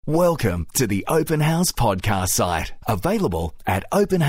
Welcome to the Open House podcast site, available at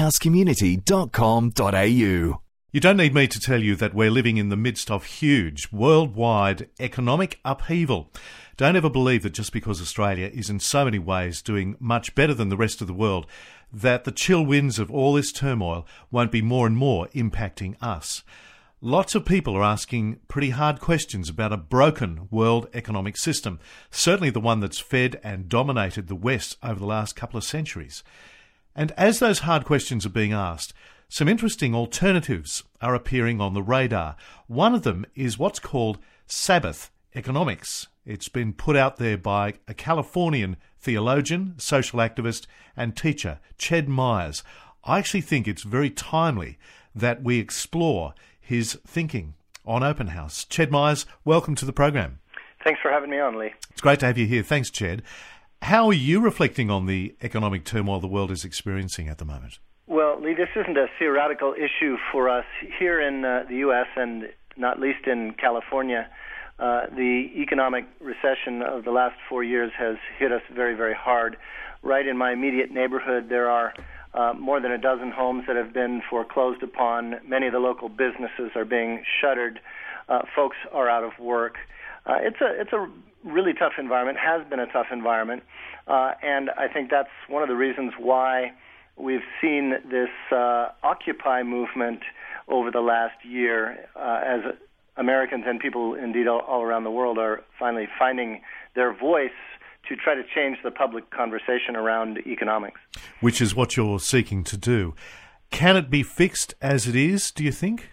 openhousecommunity.com.au. You don't need me to tell you that we're living in the midst of huge worldwide economic upheaval. Don't ever believe that just because Australia is in so many ways doing much better than the rest of the world, that the chill winds of all this turmoil won't be more and more impacting us. Lots of people are asking pretty hard questions about a broken world economic system, certainly the one that's fed and dominated the West over the last couple of centuries. And as those hard questions are being asked, some interesting alternatives are appearing on the radar. One of them is what's called Sabbath economics. It's been put out there by a Californian theologian, social activist and teacher, Ched Myers. I actually think it's very timely that we explore his thinking on Open House. Ched Myers, welcome to the program. Thanks for having me on, Lee. It's great to have you here. Thanks, Ched. How are you reflecting on the economic turmoil the world is experiencing at the moment? Well, Lee, this isn't a theoretical issue for us here in the U.S. and not least in California. The economic recession of the last 4 years has hit us very, very hard. Right in my immediate neighborhood, there are more than a dozen homes that have been foreclosed upon. Many of the local businesses are being shuttered. Folks are out of work. It's a really tough environment, has been a tough environment, and I think that's one of the reasons why we've seen this Occupy movement over the last year as Americans and people indeed all around the world are finally finding their voice to try to change the public conversation around economics. Which is what you're seeking to do. Can it be fixed as it is, do you think?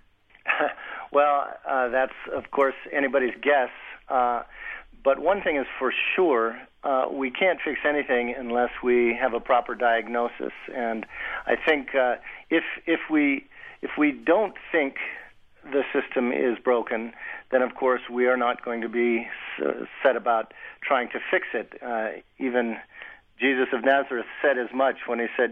Well, that's, of course, anybody's guess. But one thing is for sure, we can't fix anything unless we have a proper diagnosis. And I think if we don't think the system is broken, then of course we are not going to be set about trying to fix it. Even Jesus of Nazareth said as much when he said,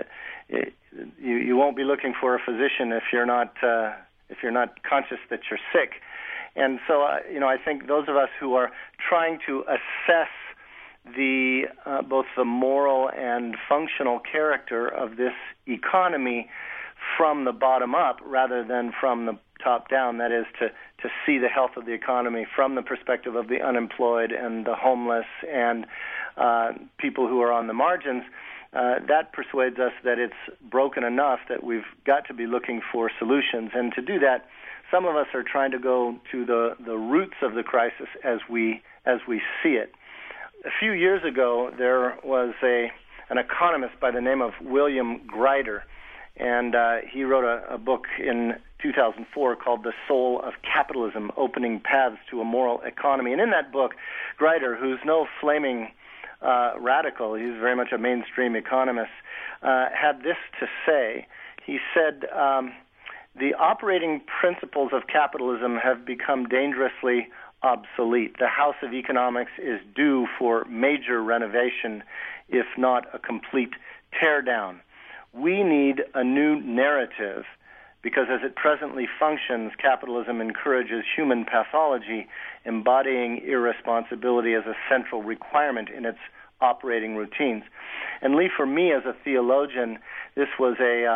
you won't be looking for a physician if you're not conscious that you're sick. And so I think those of us who are trying to assess the both the moral and functional character of this economy from the bottom up rather than from the top down, that is to see the health of the economy from the perspective of the unemployed and the homeless and people who are on the margins, that persuades us that it's broken enough that we've got to be looking for solutions. And to do that, some of us are trying to go to the roots of the crisis as we see it. A few years ago, there was an economist by the name of William Grider, and he wrote a book in 2004 called The Soul of Capitalism, Opening Paths to a Moral Economy. And in that book, Grider, who's no flaming radical, he's very much a mainstream economist, had this to say. He said, the operating principles of capitalism have become dangerously obsolete. The House of Economics is due for major renovation, if not a complete teardown. We need a new narrative because as it presently functions, capitalism encourages human pathology, embodying irresponsibility as a central requirement in its operating routines. And Lee, for me as a theologian, this was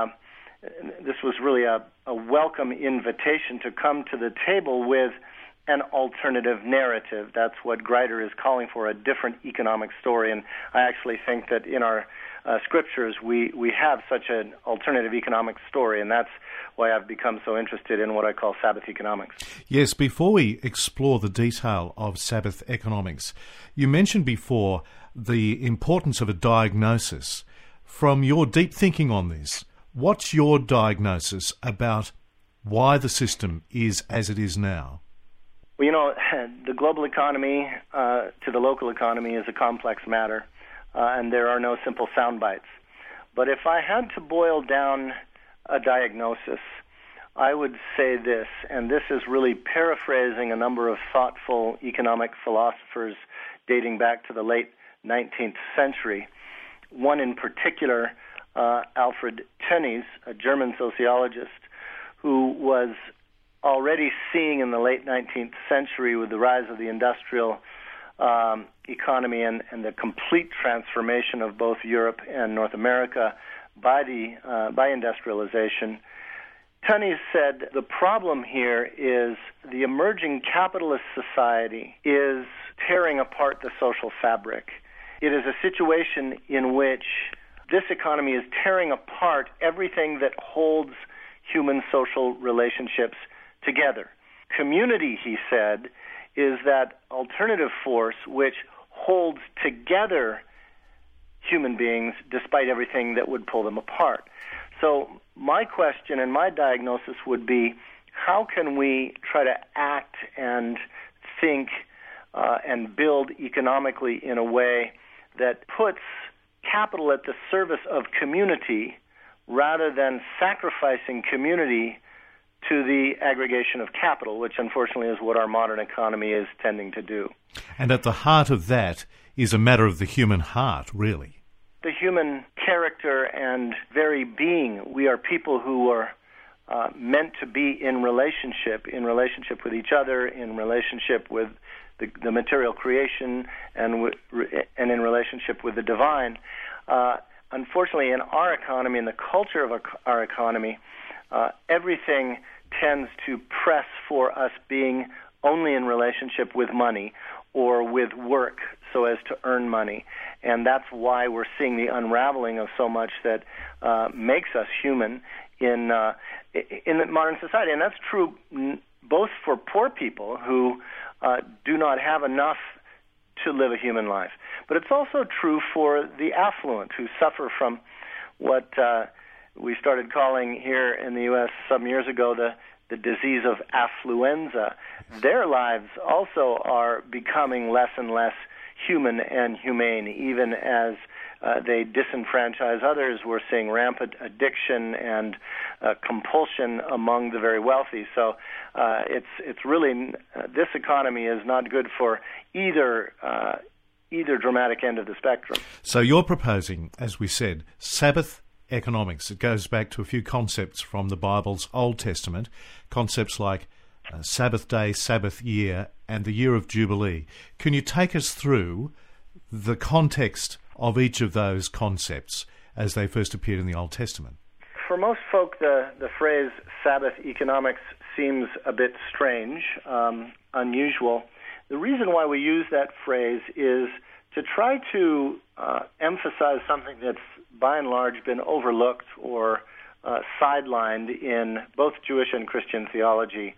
really a welcome invitation to come to the table with an alternative narrative. That's what Grider is calling for, a different economic story. And I actually think that in our scriptures, we have such an alternative economic story, and that's why I've become so interested in what I call Sabbath economics. Yes, before we explore the detail of Sabbath economics, you mentioned before the importance of a diagnosis. From your deep thinking on this, what's your diagnosis about why the system is as it is now? Well, the global economy to the local economy is a complex matter. And there are no simple sound bites. But if I had to boil down a diagnosis, I would say this, and this is really paraphrasing a number of thoughtful economic philosophers dating back to the late 19th century. One in particular, Alfred Tönnies, a German sociologist, who was already seeing in the late 19th century with the rise of the industrial economy and the complete transformation of both Europe and North America by industrialization. Tönnies said the problem here is the emerging capitalist society is tearing apart the social fabric. It is a situation in which this economy is tearing apart everything that holds human social relationships together. Community, he said, is that alternative force which holds together human beings despite everything that would pull them apart. So my question and my diagnosis would be, how can we try to act and think and build economically in a way that puts capital at the service of community rather than sacrificing community to the aggregation of capital, which unfortunately is what our modern economy is tending to do. And at the heart of that is a matter of the human heart, really. The human character and very being. We are people who are meant to be in relationship with each other, in relationship with the material creation, and in relationship with the divine. Unfortunately, in our economy, in the culture of our economy, everything tends to press for us being only in relationship with money or with work so as to earn money. And that's why we're seeing the unraveling of so much that makes us human in the modern society. And that's true both for poor people who do not have enough to live a human life, but it's also true for the affluent who suffer from what we started calling here in the U.S. some years ago the disease of affluenza. Their lives also are becoming less and less human and humane, even as they disenfranchise others. We're seeing rampant addiction and compulsion among the very wealthy. So it's really this economy is not good for either dramatic end of the spectrum. So you're proposing, as we said, Sabbath economics. It goes back to a few concepts from the Bible's Old Testament, concepts like Sabbath day, Sabbath year, and the year of Jubilee. Can you take us through the context of each of those concepts as they first appeared in the Old Testament? For most folk, the phrase Sabbath economics seems a bit strange, unusual. The reason why we use that phrase is to try to emphasize something that's by and large been overlooked or sidelined in both Jewish and Christian theology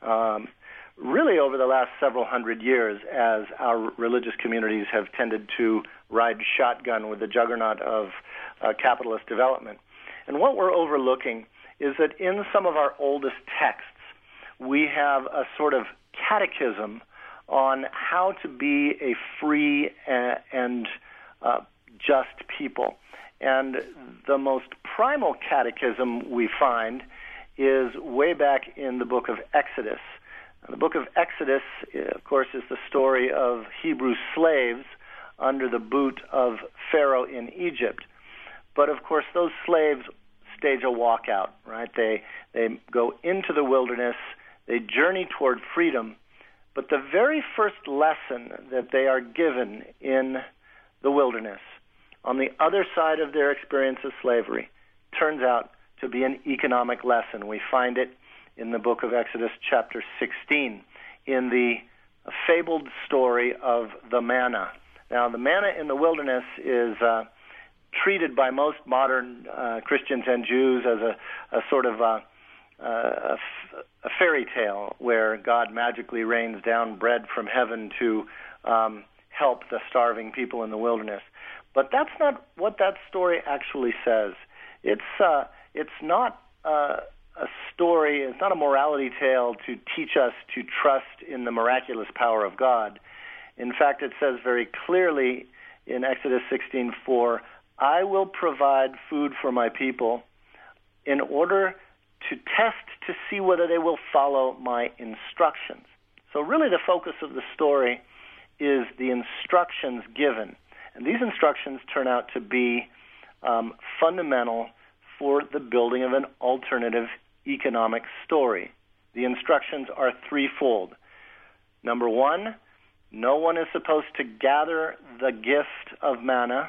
really over the last several hundred years, as our religious communities have tended to ride shotgun with the juggernaut of capitalist development. And what we're overlooking is that in some of our oldest texts, we have a sort of catechism on how to be a free and just people. And the most primal catechism we find is way back in the book of Exodus. The book of Exodus, of course, is the story of Hebrew slaves under the boot of Pharaoh in Egypt. But, of course, those slaves stage a walkout, right? They go into the wilderness, they journey toward freedom, but the very first lesson that they are given in the wilderness, on the other side of their experience of slavery, turns out to be an economic lesson. We find it in the book of Exodus chapter 16, in the fabled story of the manna. Now, the manna in the wilderness is treated by most modern Christians and Jews as a sort of a fairy tale where God magically rains down bread from heaven to help the starving people in the wilderness. But that's not what that story actually says. It's not a story, it's not a morality tale to teach us to trust in the miraculous power of God. In fact, it says very clearly in Exodus 16:4, I will provide food for my people in order to test to see whether they will follow my instructions. So really the focus of the story is the instructions given. And these instructions turn out to be fundamental for the building of an alternative economic story. The instructions are threefold. Number one, no one is supposed to gather the gift of manna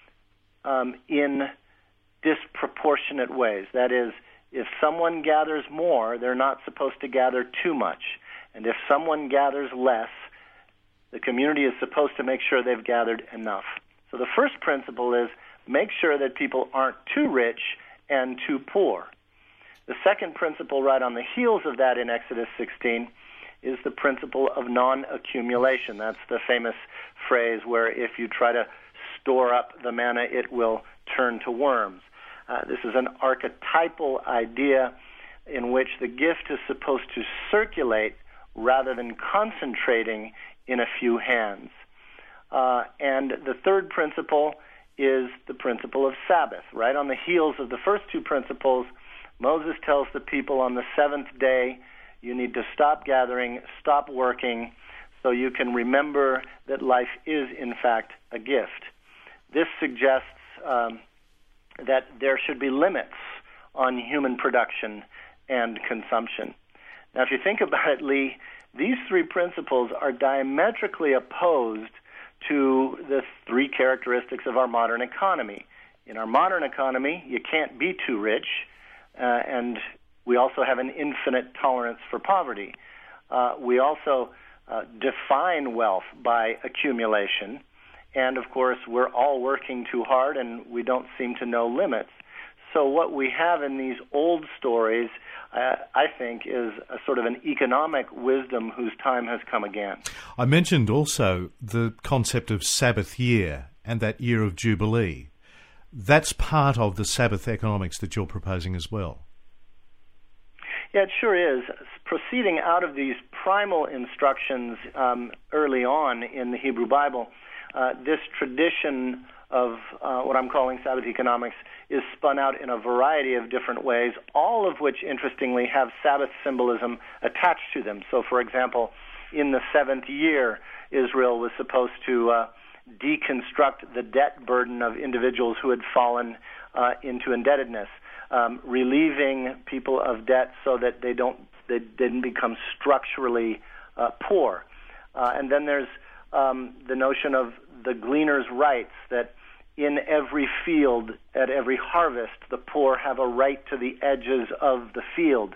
in disproportionate ways. That is, if someone gathers more, they're not supposed to gather too much. And if someone gathers less, the community is supposed to make sure they've gathered enough. So the first principle is make sure that people aren't too rich and too poor. The second principle right on the heels of that in Exodus 16 is the principle of non-accumulation. That's the famous phrase where if you try to store up the manna, it will turn to worms. This is an archetypal idea in which the gift is supposed to circulate rather than concentrating in a few hands. And the third principle is the principle of Sabbath. Right on the heels of the first two principles, Moses tells the people on the seventh day, you need to stop gathering, stop working, so you can remember that life is, in fact, a gift. This suggests that there should be limits on human production and consumption. Now, if you think about it, Lee, these three principles are diametrically opposed to the three characteristics of our modern economy. In our modern economy, you can't be too rich, and we also have an infinite tolerance for poverty. We also define wealth by accumulation, and of course, we're all working too hard, and we don't seem to know limits. So what we have in these old stories, I think, is a sort of an economic wisdom whose time has come again. I mentioned also the concept of Sabbath year and that year of Jubilee. That's part of the Sabbath economics that you're proposing as well. Yeah, it sure is. Proceeding out of these primal instructions early on in the Hebrew Bible, this tradition of what I'm calling Sabbath economics is spun out in a variety of different ways, all of which, interestingly, have Sabbath symbolism attached to them. So, for example, in the seventh year, Israel was supposed to deconstruct the debt burden of individuals who had fallen into indebtedness, relieving people of debt so that they didn't become structurally poor. And then there's the notion of the gleaner's rights, that in every field, at every harvest, the poor have a right to the edges of the field.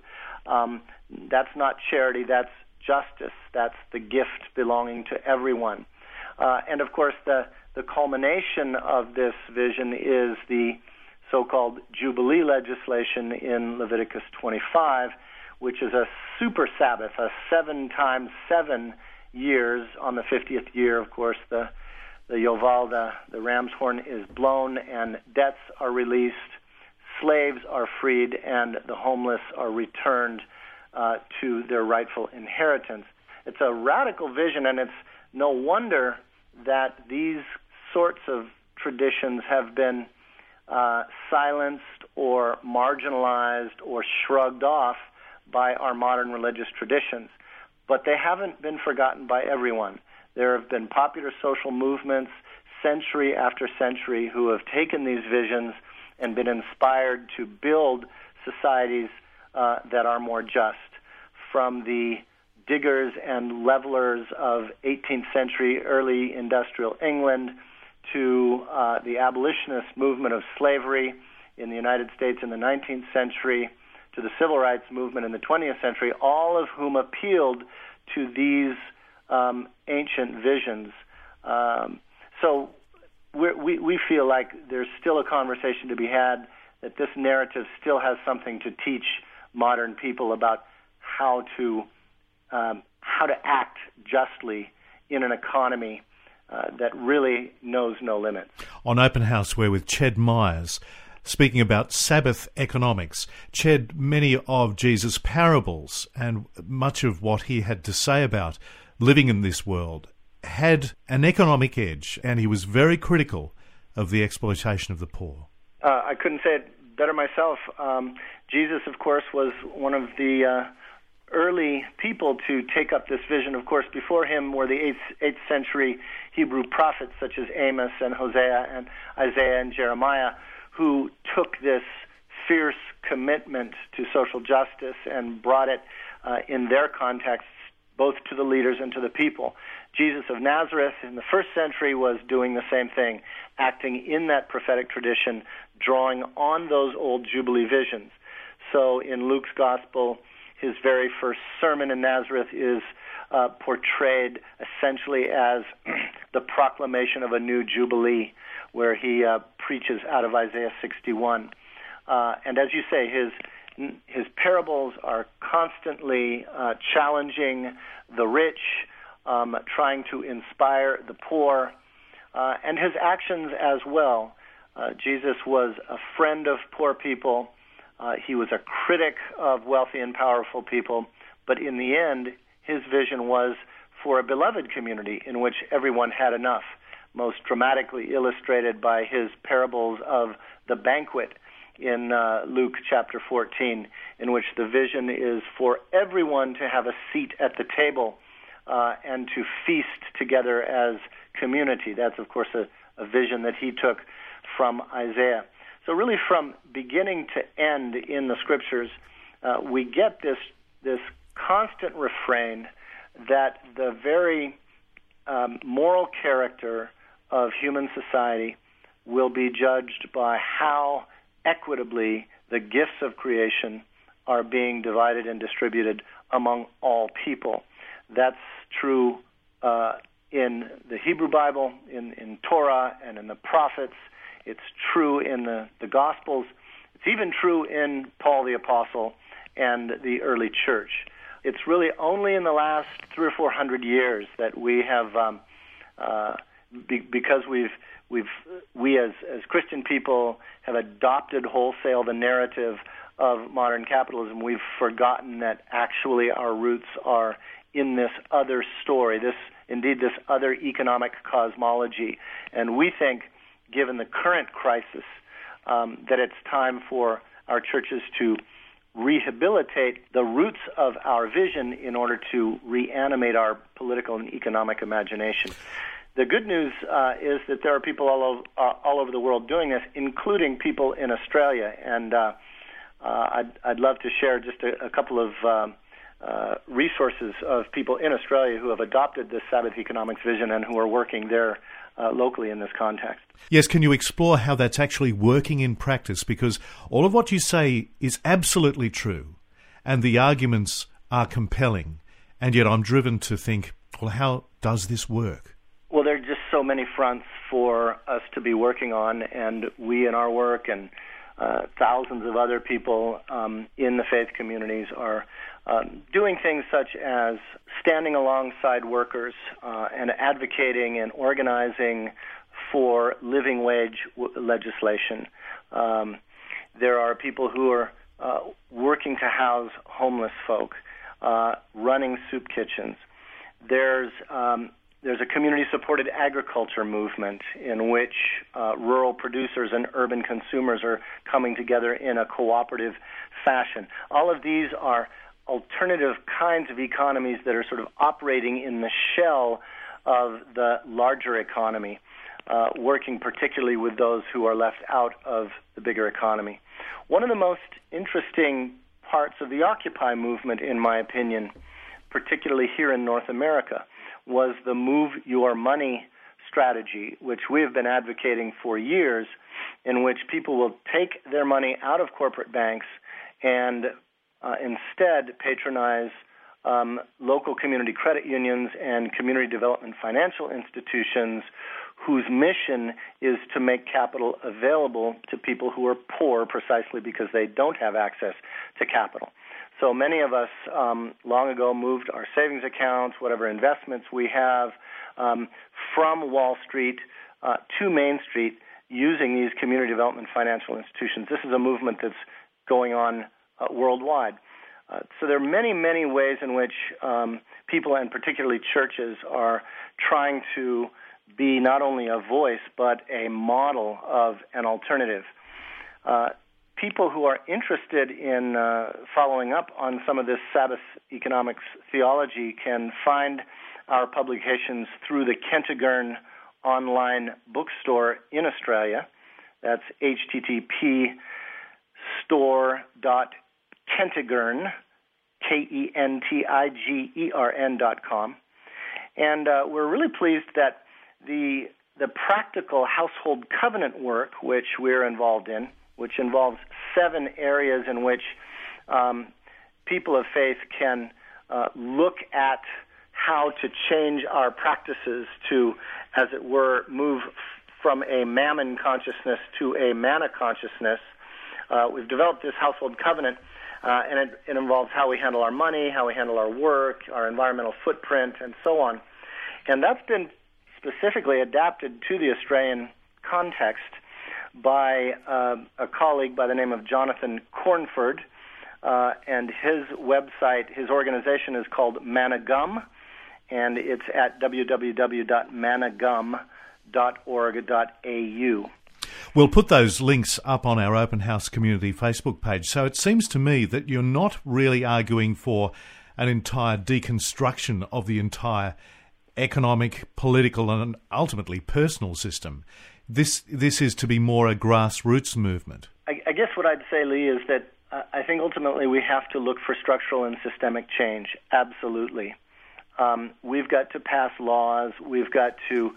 That's not charity, that's justice. That's the gift belonging to everyone. And of course, the culmination of this vision is the so-called Jubilee legislation in Leviticus 25, which is a super Sabbath, a 7 times 7 years. On the 50th year, of course, the Yoval, the ram's horn, is blown, and debts are released, slaves are freed, and the homeless are returned to their rightful inheritance. It's a radical vision, and it's no wonder that these sorts of traditions have been silenced or marginalized or shrugged off by our modern religious traditions. But they haven't been forgotten by everyone. There have been popular social movements century after century who have taken these visions and been inspired to build societies that are more just. From the diggers and levelers of 18th century early industrial England to the abolitionist movement of slavery in the United States in the 19th century, to the civil rights movement in the 20th century, all of whom appealed to these ancient visions. So we feel like there's still a conversation to be had, that this narrative still has something to teach modern people about how to act justly in an economy that really knows no limits. On Open House, we're with Ched Myers, speaking about Sabbath economics. Ched, many of Jesus' parables and much of what he had to say about living in this world had an economic edge, and he was very critical of the exploitation of the poor. I couldn't say it better myself. Jesus, of course, was one of the early people to take up this vision. Of course, before him were the 8th century Hebrew prophets such as Amos and Hosea and Isaiah and Jeremiah, who took this fierce commitment to social justice and brought it in their context both to the leaders and to the people. Jesus of Nazareth in the first century was doing the same thing, acting in that prophetic tradition, drawing on those old Jubilee visions. So in Luke's Gospel, his very first sermon in Nazareth is portrayed essentially as the proclamation of a new Jubilee, where he preaches out of Isaiah 61. And as you say, his parables are constantly challenging the rich, trying to inspire the poor, and his actions as well. Jesus was a friend of poor people. He was a critic of wealthy and powerful people. But in the end, his vision was for a beloved community in which everyone had enough, most dramatically illustrated by his parables of the banquet in Luke chapter 14, in which the vision is for everyone to have a seat at the table and to feast together as community. That's, of course, a vision that he took from Isaiah. So really from beginning to end in the Scriptures, we get this constant refrain that the very moral character of human society will be judged by how equitably the gifts of creation are being divided and distributed among all people. That's true in the Hebrew Bible, in Torah, and in the prophets. It's true in the Gospels. It's even true in Paul the Apostle and the early church. It's really only in the last 300 or 400 years that we have, because we as Christian people have adopted wholesale the narrative of modern capitalism. We've forgotten that actually our roots are in this other story, this other economic cosmology. And we think, given the current crisis, that it's time for our churches to rehabilitate the roots of our vision in order to reanimate our political and economic imagination. The good news is that there are people all over the world doing this, including people in Australia. And I'd love to share just a couple of resources of people in Australia who have adopted this Sabbath economics vision and who are working there locally in this context. Yes, can you explore how that's actually working in practice? Because all of what you say is absolutely true, and the arguments are compelling, and yet I'm driven to think, well, how does this work? Well, there are just so many fronts for us to be working on, and we in our work and thousands of other people in the faith communities are doing things such as standing alongside workers and advocating and organizing for living wage legislation. There are people who are working to house homeless folk, running soup kitchens. There's a community-supported agriculture movement in which rural producers and urban consumers are coming together in a cooperative fashion. All of these are alternative kinds of economies that are sort of operating in the shell of the larger economy, working particularly with those who are left out of the bigger economy. One of the most interesting parts of the Occupy movement, in my opinion, particularly here in North America, was the Move Your Money strategy, which we have been advocating for years, in which people will take their money out of corporate banks and instead patronize local community credit unions and community development financial institutions whose mission is to make capital available to people who are poor precisely because they don't have access to capital. So many of us long ago moved our savings accounts, whatever investments we have, from Wall Street to Main Street using these community development financial institutions. This is a movement that's going on worldwide. So there are many, many ways in which people, and particularly churches, are trying to be not only a voice but a model of an alternative. People who are interested in following up on some of this Sabbath economics theology can find our publications through the Kentigern online bookstore in Australia. That's http://store.kentigern, KENTIGERN.com. And we're really pleased that the practical household covenant work, which we're involved in, which involves 7 areas in which people of faith can look at how to change our practices to, as it were, move from a mammon consciousness to a manna consciousness. We've developed this household covenant, and it involves how we handle our money, how we handle our work, our environmental footprint, and so on. And that's been specifically adapted to the Australian context by a colleague by the name of Jonathan Cornford, and his website, his organization is called Managum, and it's at www.managum.org.au. We'll put those links up on our Open House Community Facebook page. So it seems to me that you're not really arguing for an entire deconstruction of the entire economic, political, and ultimately personal system. This is to be more a grassroots movement. I guess what I'd say, Lee, is that I think ultimately we have to look for structural and systemic change. Absolutely. We've got to pass laws. We've got to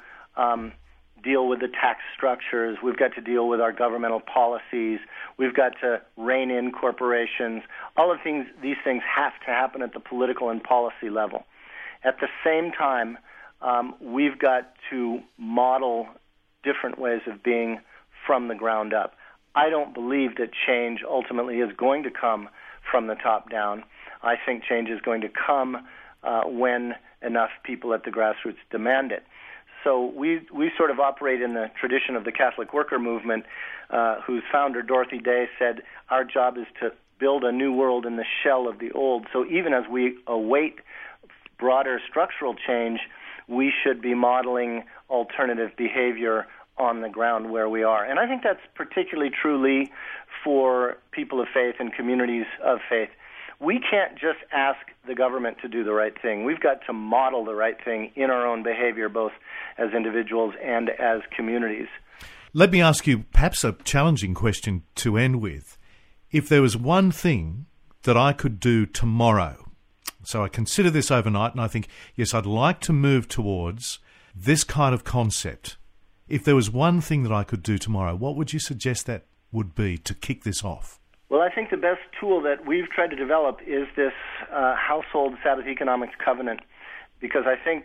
deal with the tax structures. We've got to deal with our governmental policies. We've got to rein in corporations. All of these things have to happen at the political and policy level. At the same time, we've got to model different ways of being from the ground up. I don't believe that change ultimately is going to come from the top down. I think change is going to come when enough people at the grassroots demand it. So we sort of operate in the tradition of the Catholic worker movement, whose founder, Dorothy Day, said, our job is to build a new world in the shell of the old. So even as we await broader structural change, we should be modeling alternative behavior on the ground where we are. And I think that's particularly true, Lee, for people of faith and communities of faith. We can't just ask the government to do the right thing. We've got to model the right thing in our own behavior, both as individuals and as communities. Let me ask you perhaps a challenging question to end with. If there was one thing that I could do tomorrow, so I consider this overnight and I think, yes, I'd like to move towards this kind of concept. If there was one thing that I could do tomorrow, what would you suggest that would be to kick this off? Well, I think the best tool that we've tried to develop is this household Sabbath economics covenant, because I think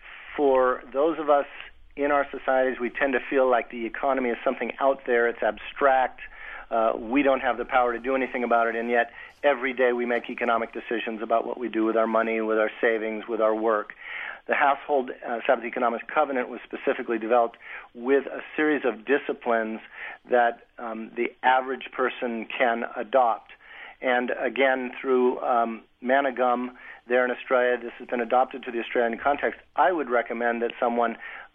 for those of us in our societies, we tend to feel like the economy is something out there, it's abstract, we don't have the power to do anything about it, and yet every day we make economic decisions about what we do with our money, with our savings, with our work. The Household Sabbath Economics Covenant was specifically developed with a series of disciplines that the average person can adopt. And again, through Managum there in Australia, this has been adopted to the Australian context. I would recommend that someone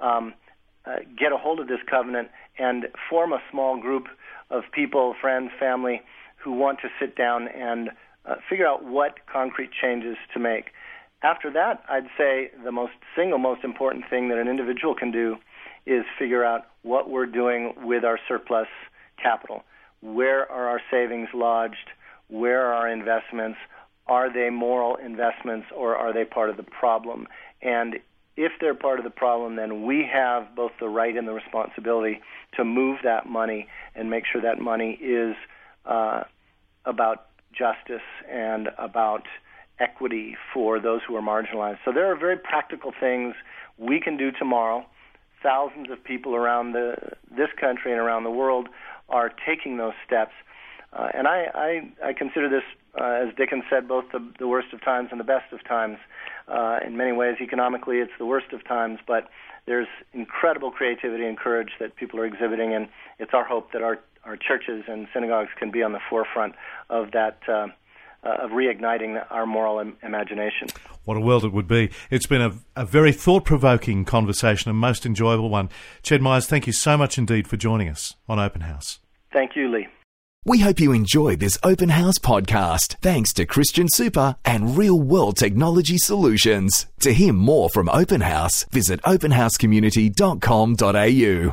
get a hold of this covenant and form a small group of people, friends, family, who want to sit down and figure out what concrete changes to make. After that, I'd say the single most important thing that an individual can do is figure out what we're doing with our surplus capital. Where are our savings lodged? Where are our investments? Are they moral investments or are they part of the problem? And if they're part of the problem, then we have both the right and the responsibility to move that money and make sure that money is about justice and about equity for those who are marginalized. So there are very practical things we can do tomorrow. Thousands of people around this country and around the world are taking those steps. And I consider this, as Dickens said, both the worst of times and the best of times. In many ways, economically, it's the worst of times, but there's incredible creativity and courage that people are exhibiting, and it's our hope that our churches and synagogues can be on the forefront of that, of reigniting our moral imagination. What a world it would be. It's been a very thought-provoking conversation, a most enjoyable one. Ched Myers, thank you so much indeed for joining us on Open House. Thank you, Lee. We hope you enjoyed this Open House podcast, thanks to Christian Super and Real World Technology Solutions. To hear more from Open House, visit openhousecommunity.com.au.